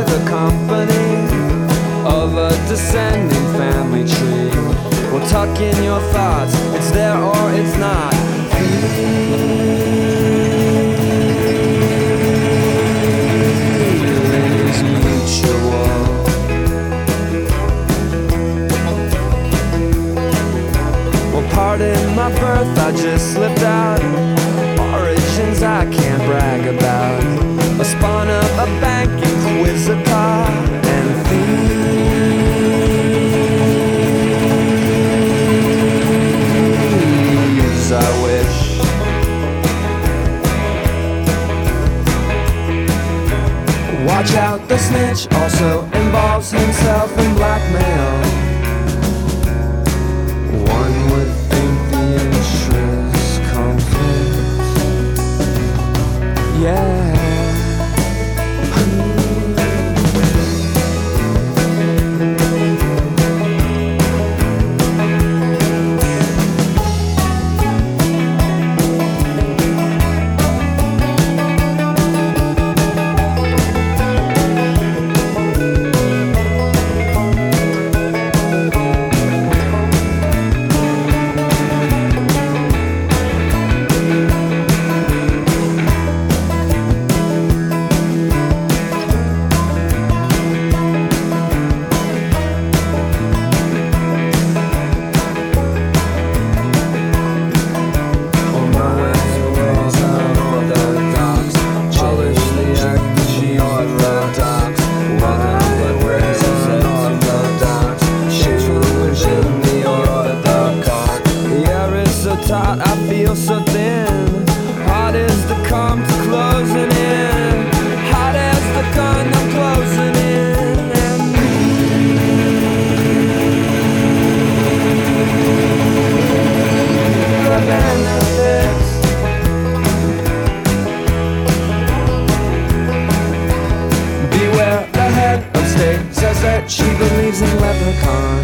the company of a descending family tree. Well, tuck in your thoughts, it's there or it's not. Feelings mutual. Well, pardon my birth, I just slipped out. Origins I can't brag about. A spawn of a bank in Quizzica and thieves, I wish. Watch out, the snitch also involves himself in blackmail. One would think the interest conflict. Yeah. I feel so thin. Hard as the come to closing in. Hard as the gun, I'm closing in. And the benefits. Beware, the head of state says that she believes in leprechauns.